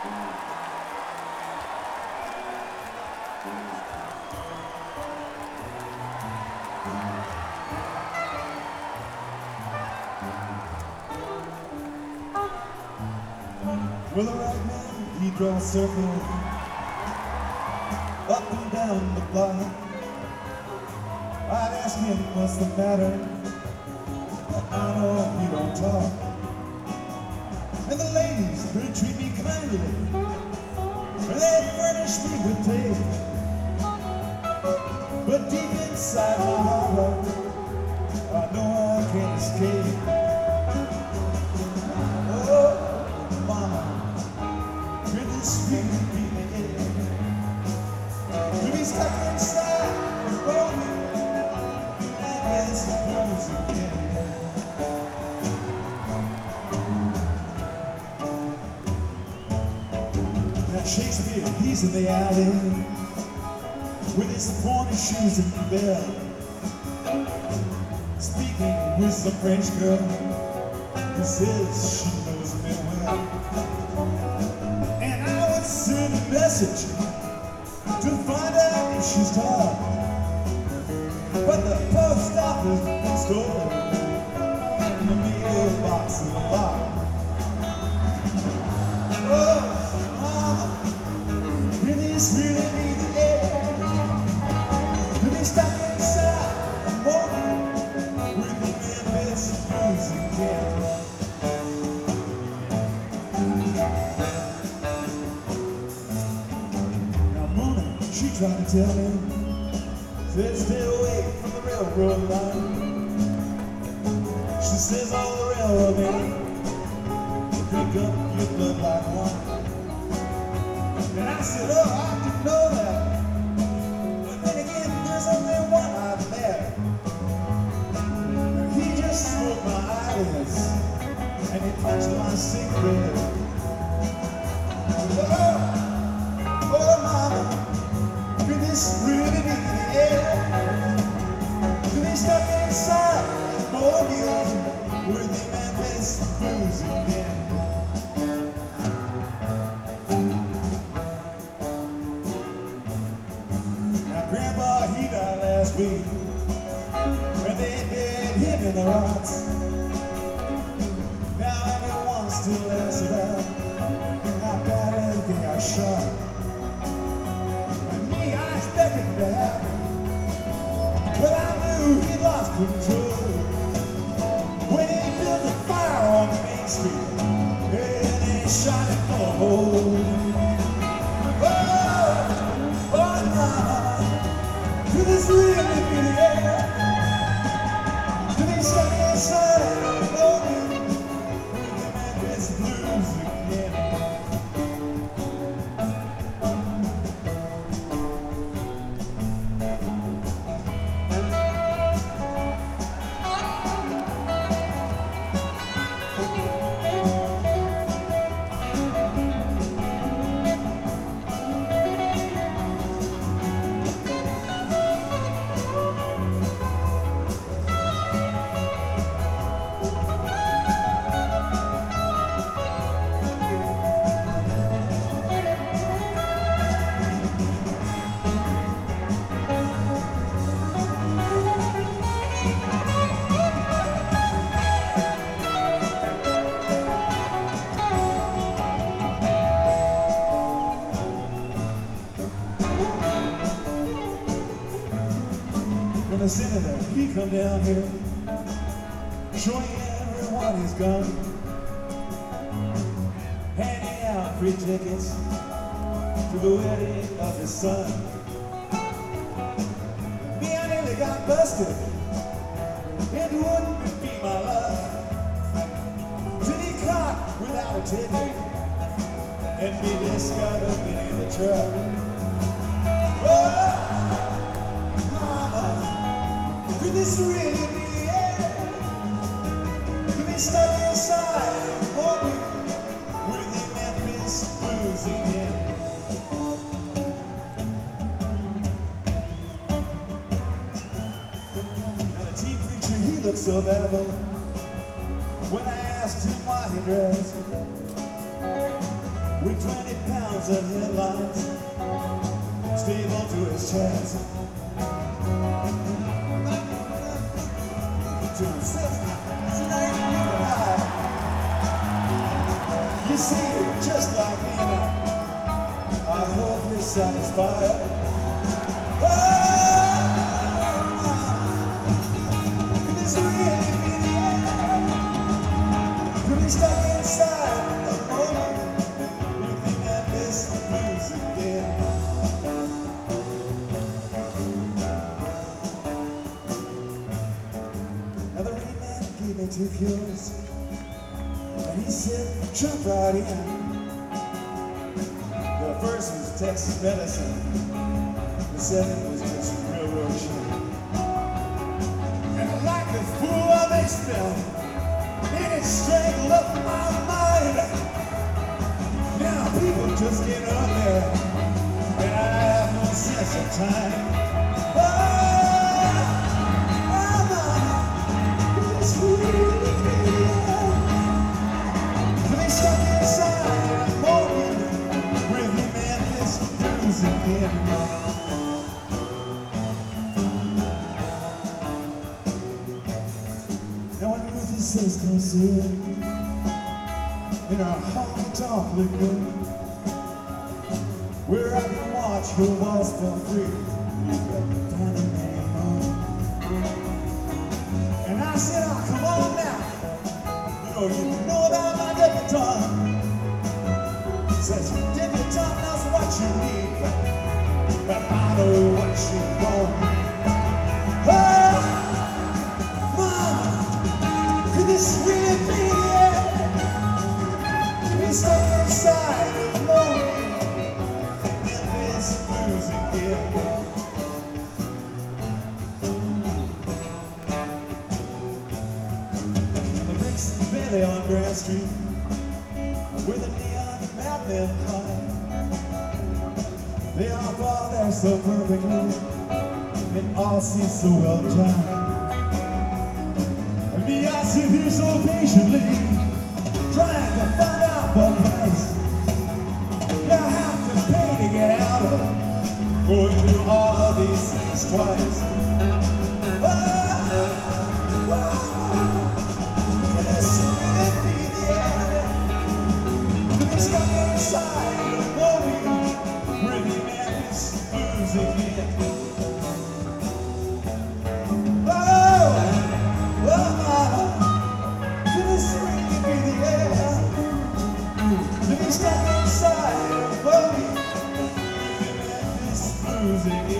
Well, the right man, he draws circles up and down the block. I'd ask him what's the matter, but I know he don't talk. And the ladies, they treat me kindly, and they furnish me with pay. But deep inside my heart, I know I can't escape. Oh, mama, could this really be the end? To be stuck inside and lonely, and it's the blues again. Now Shakespeare, he's in the alley with his pointy shoes and bell, speaking with some French girl who says she knows me well. And I would send a message to find out if she's tired, but the post office is stolen and the mailbox is locked. Oh, mama, will this really be the end? To be stuck inside a moment with the Memphis blues again. Now Mona, she tried to tell me, said stay away from the railroad line. She says all the railroad men pick up your blood like wine. And I said, oh, I didn't know that. But then again, there's only one I've met. He just smoked my eyelids and he punched my cigarette. Oh, mama, could this really be the end? To be stuck inside Mobile with the Memphis blues again. Now Grandpa, he died last week when they buried him in the rocks. Now everyone still asks about how bad everything got shot. And me, I expected it to happen, but I knew he lost control when he built a fire on Main Street and he shot it full of holes. Oh, mama, could this really be the end? To be stuck inside a lonely with the Memphis blues again. When the senator, he come down here, showing everyone he's gone, handing out free tickets to the wedding of his son. Me, I nearly got busted. It wouldn't be my luck to be caught without a ticket and be discovered in the truck. Oh, could this really be the end? To be stuck inside, hoping with the Memphis blues again. Now the tea preacher, he looked so bevel when I asked him why he dressed. with 20 pounds of headlines stable to his chest. You see, just like me now, I hope you're satisfied. Oh, this really be the end. To be stuck inside a moment, looking at this blues again. Now the rain man gave me 2 cures, and he said, jump right in. The first was Texas medicine, the second was just railroad shit. And like a fool I may smell, and it strangled up my mind. Now people just get up there, and I have no sense of time. Now when Ruthie says come see it, in our honky-tonk lagoon, where I can watch your waltz for free, you've got the diamond in your moon. And I said, oh, come on now, you know about my debutante. Says your debutante knows what you need, but I know what you want. Oh, Mama, could this really be the end? We stuck inside of lonely in this blues again. The bricks and Billy on Grand Street with a neon madman climb. They all fall there so perfectly, it all seems so well timed. And me, I sit here so patiently, trying to find out what price you have to pay to get out of going through all of these things twice. Oh, can this really be the end? To be stuck inside of lonely with the Memphis blues again. Stuck inside of me, and this blues again.